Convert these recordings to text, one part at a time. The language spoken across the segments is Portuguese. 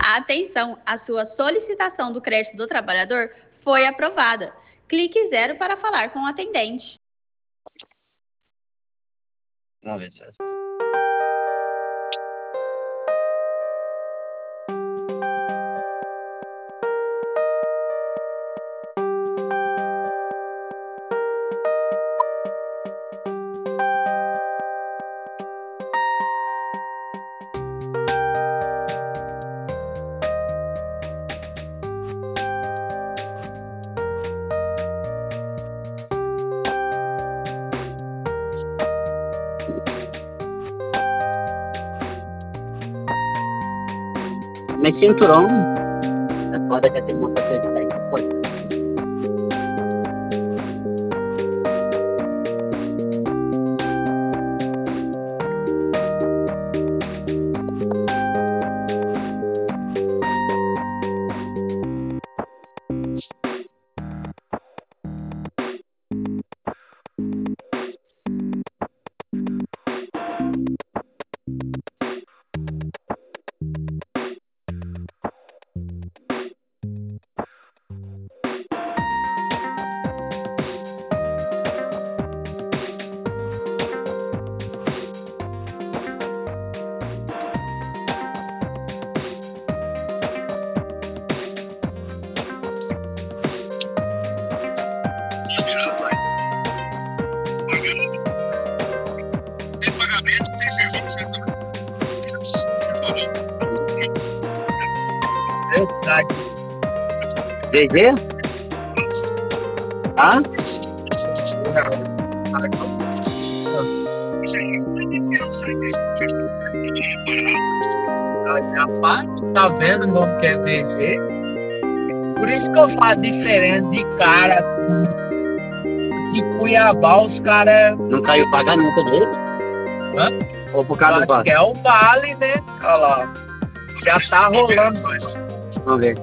Atenção, a sua solicitação do crédito do trabalhador foi aprovada. Clique 0 para falar com o atendente. Vamos ver se me cinturão. É foda que tem muita coisa aí. DG? Hã? Rapaz, tá vendo o nome que é DG? Por isso que eu faço diferente de cara. De Cuiabá, os caras. Não caiu pagamento dele? Hã? Ou por causa do vale? Que é o vale, né? Olha lá. Já tá rolando. Vamos ver.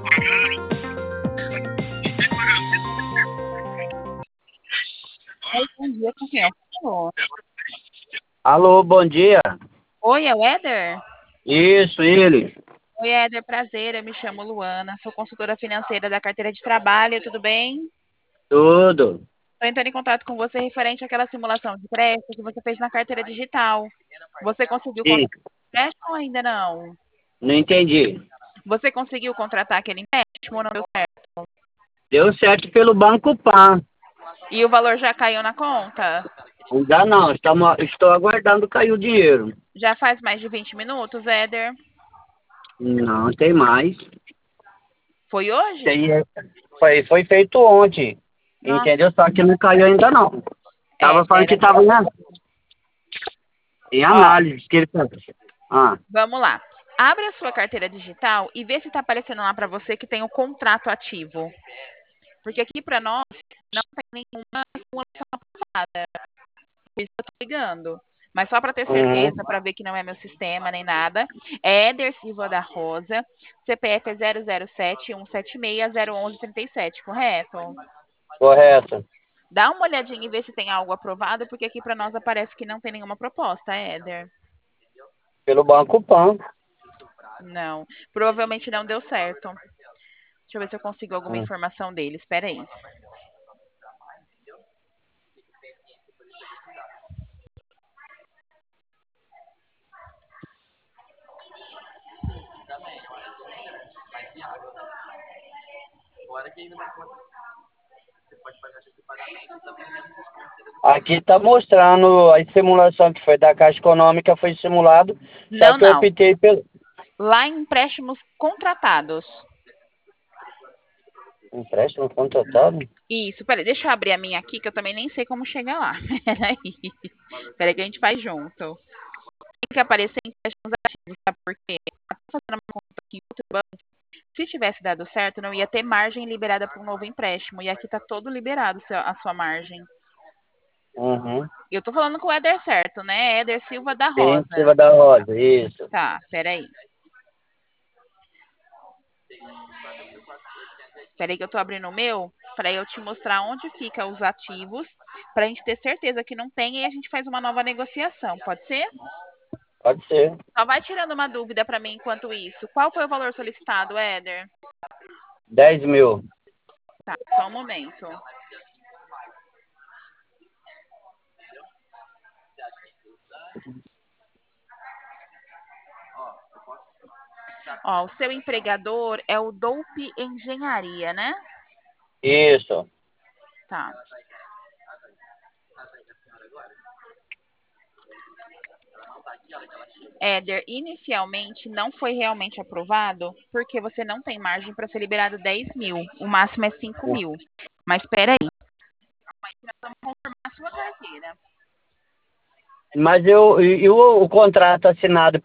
Oi, bom dia, com quem eu falo? Alô, bom dia. Oi, é o Éder? Isso, ele. Oi, Éder, prazer, eu me chamo Luana, sou consultora financeira da carteira de trabalho, tudo bem? Tudo. Estou entrando em contato com você referente àquela simulação de crédito que você fez na carteira digital. Você conseguiu Sim, contratar o empréstimo ou ainda não? não entendi. Você conseguiu contratar aquele empréstimo ou não deu certo? Deu certo pelo Banco Pan. E o valor já caiu na conta? Ainda não, estou aguardando cair o dinheiro. Já faz mais de 20 minutos, Éder? Não, tem mais. Foi hoje? Foi feito ontem. Nossa, Entendeu? Só que não caiu ainda não. Tava falando que Éder. tava em Ó, análise. Que ele... Ah, vamos lá. Abre a sua carteira digital e vê se está aparecendo lá para você que tem o contrato ativo. Porque aqui para nós não tem nenhuma simulação aprovada. Por isso que eu tô ligando. Mas só para ter uhum, certeza, para ver que não é meu sistema nem nada, é Éder Silva da Rosa, CPF é 007-176-011-37, correto? correto. Dá uma olhadinha e vê se tem algo aprovado, porque aqui para nós aparece que não tem nenhuma proposta, Éder. Pelo Banco Pan. Não, provavelmente não deu certo. Deixa eu ver se eu consigo alguma Hum. informação dele. Espera aí. Aqui tá mostrando a simulação que foi da Caixa Econômica, foi simulado, só Não, que eu não. optei pelo Lá em empréstimos contratados. empréstimo contratado. Isso, peraí, deixa eu abrir a minha aqui, que eu também nem sei como chegar lá. Peraí. Peraí que a gente faz junto. Tem que aparecer empréstimos ativos, sabe por quê? Eu tô fazendo uma conta aqui em outro banco. Se tivesse dado certo, não ia ter margem liberada para um novo empréstimo. E aqui tá todo liberado a sua margem. Uhum. Eu tô falando com o Éder certo, né? Éder Silva da Sim, Rosa. Silva da Rosa, isso. Tá, peraí. Peraí que eu tô abrindo o meu, para eu te mostrar onde fica os ativos, para a gente ter certeza que não tem e a gente faz uma nova negociação, pode ser? Pode ser. Só vai tirando uma dúvida para mim enquanto isso. Qual foi o valor solicitado, Éder? 10 mil. Tá, só um momento. Ó, o seu empregador é o Doupe Engenharia, né? Isso. Tá. Éder, inicialmente não foi realmente aprovado porque você não tem margem para ser liberado 10 mil. O máximo é 5 mil. Mas espera aí. Nós vamos confirmar a sua carteira. Mas o contrato assinado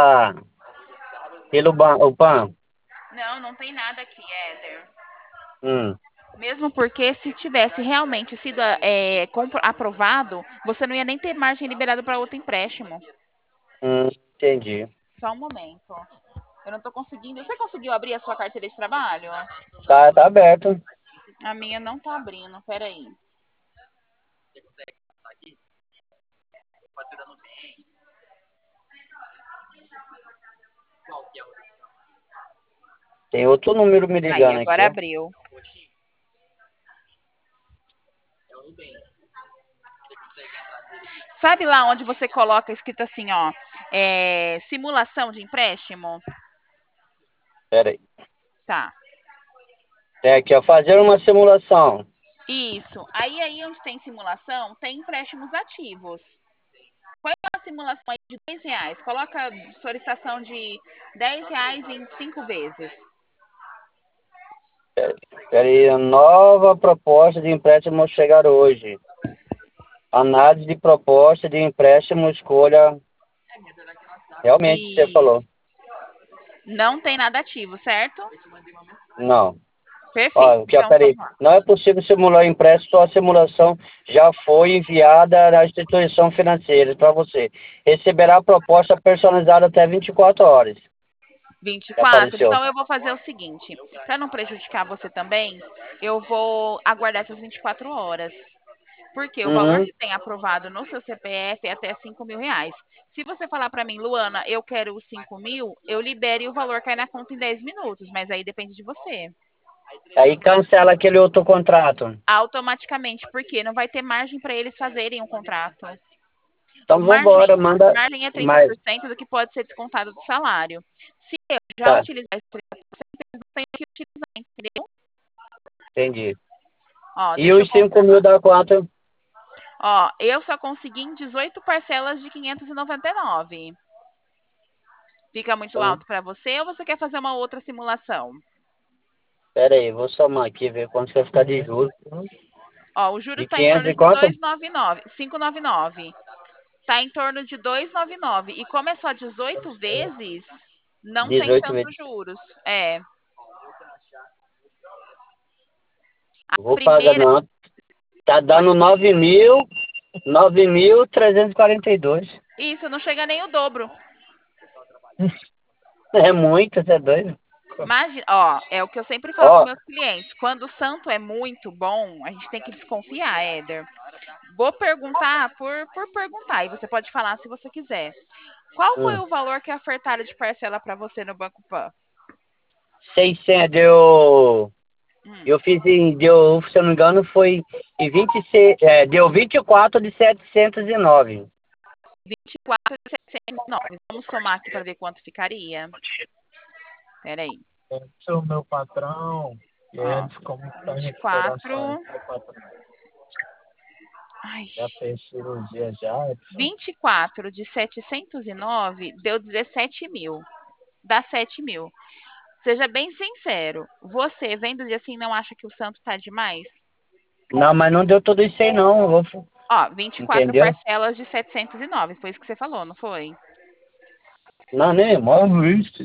pelo o PAN? Não, não tem nada aqui, Éder. Hum, Mesmo porque se tivesse realmente sido aprovado, você não ia nem ter margem liberada para outro empréstimo. entendi. Só um momento. Eu não estou conseguindo. Você conseguiu abrir a sua carteira de trabalho? Tá aberto. A minha não está abrindo. Peraí. Tem outro número me Aí, ligando aqui, agora ó. abriu. Sabe lá onde você coloca escrito assim, ó, simulação de empréstimo? Pera aí. Tá. Tem aqui, ó, fazer uma simulação. Isso. Aí onde tem simulação, tem empréstimos ativos. Põe uma simulação aí de R$ 2. Coloca solicitação de R$ 10 em 5 vezes. Pera aí, nova proposta de empréstimo chegar hoje. Análise de proposta de empréstimo, escolha. Realmente, você falou. Isso. Não tem nada ativo, certo? Não. Perfeito. Ó, Então, peraí. vamos lá. Não é possível simular empréstimo, só a simulação já foi enviada à instituição financeira para você. Receberá a proposta personalizada até 24 horas. Já 24. apareceu. Então, eu vou fazer o seguinte: para não prejudicar você também, eu vou aguardar essas 24 horas. Porque o valor Uhum. que tem aprovado no seu CPF é até R$ 5.000. Se você falar para mim, Luana, eu quero os 5 mil, eu libero e o valor cai na conta em 10 minutos. Mas aí depende de você. Aí cancela aquele outro contrato. Automaticamente, porque não vai ter margem para eles fazerem um contrato. Então Margem, vambora, manda margem é mais. 30% do que pode ser descontado do salário. Se eu já Tá, utilizar esse 30%, eles não têm o que utilizar, entendeu? entendi. Ó, E deixa eu os 5 mil confirmar. da quanto? Ó, eu só consegui em 18 parcelas de 599. Fica muito Então, alto para você ou você quer fazer uma outra simulação? pera aí, vou somar aqui, ver quanto vai ficar de juros. Ó, o juro De está em 500 torno e de quanto? 299, 599. Está em torno de 299. E como é só 18 vezes, não tem 18 vezes. tantos juros. É. A Vou pagar primeira, não. Tá pode. dando 9.342. Isso, não chega nem o dobro. É muito, você é doido? Imagina, ó, é o que eu sempre falo para Ó, meus clientes. Quando o santo é muito bom, a gente tem que desconfiar, Éder. Vou perguntar por perguntar, e você pode falar se você quiser. Qual foi hum, o valor que ofertaram de parcela para você no Banco Pan? 600, deu. Hum, Eu fiz deu, se eu não me engano, foi em 26, deu 24 de 709. 24.709. Vamos somar aqui para ver quanto ficaria. Espera aí. Esse é o meu patrão, e Ó, eles como estão em 24. recuperação, meu patrão Ai, já fez cirurgia já, Edson. 24 de 709 deu 17 mil. Dá 7 mil. Seja bem sincero. Você, vendo de assim, não acha que o santo tá demais? Não, mas não deu tudo isso aí não, Ó, 24 entendeu? parcelas de 709. Foi isso que você falou, não foi? Não, nem mano, isso.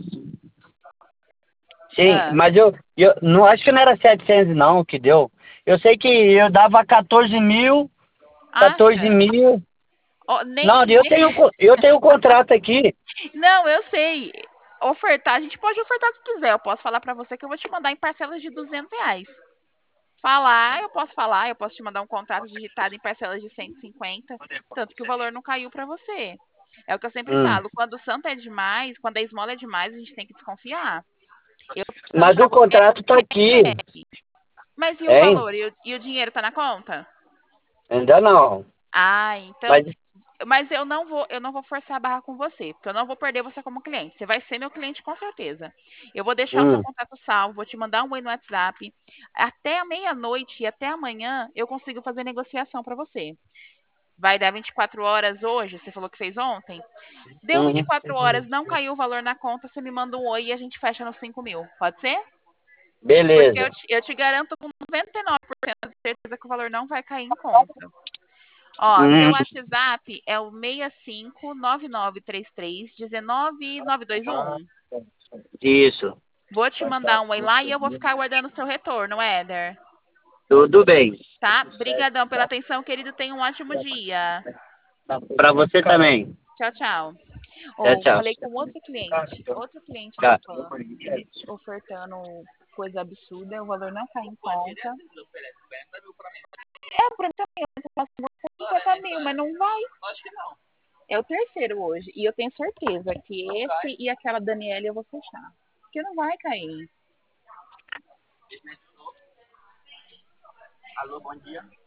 Sim, Ah, mas eu não acho que não era 700 não que deu. Eu sei que eu dava 14 mil, 14 acha? mil. Ó, Não, eu tenho o contrato aqui. Não, eu sei. Ofertar, a gente pode ofertar o que quiser. Eu posso falar pra você que eu vou te mandar em parcelas de R$ 200. Falar, eu posso te mandar um contrato digitado em parcelas de 150, tanto que o valor não caiu pra você. É o que eu sempre falo. Quando o santo é demais, quando a esmola é demais, a gente tem que desconfiar. Mas o contrato tá aqui. Mas e o Hein? valor? E o dinheiro tá na conta? Ainda não. Ah, então. Mas eu não vou forçar a barra com você, porque eu não vou perder você como cliente. Você vai ser meu cliente com certeza. Eu vou deixar o seu contato salvo, vou te mandar um oi no WhatsApp. Até a meia-noite e até amanhã eu consigo fazer negociação para você. Vai dar 24 horas hoje, você falou que fez ontem. Deu 24 horas, não caiu o valor na conta, você me manda um oi e a gente fecha nos 5 mil. Pode ser? Porque Beleza. eu te garanto com 99% de certeza que o valor não vai cair em conta. Ó, seu WhatsApp é o 659933199221. Isso. Vou te mandar um oi lá e eu vou ficar aguardando o seu retorno, Éder. Tudo bem. Tá? Brigadão pela atenção, querido. Tenha um ótimo dia. Pra você também. Tchau, tchau. Tchau, tchau. Falei com outro cliente. Outro cliente Tá. da PAN, ele ofertando coisa absurda, o valor não cai em conta. Pra mim também, eu faço 50 mil, mas não vai. É o terceiro hoje. E eu tenho certeza que esse e aquela Daniela eu vou fechar. Porque não vai cair. Alô, bom dia.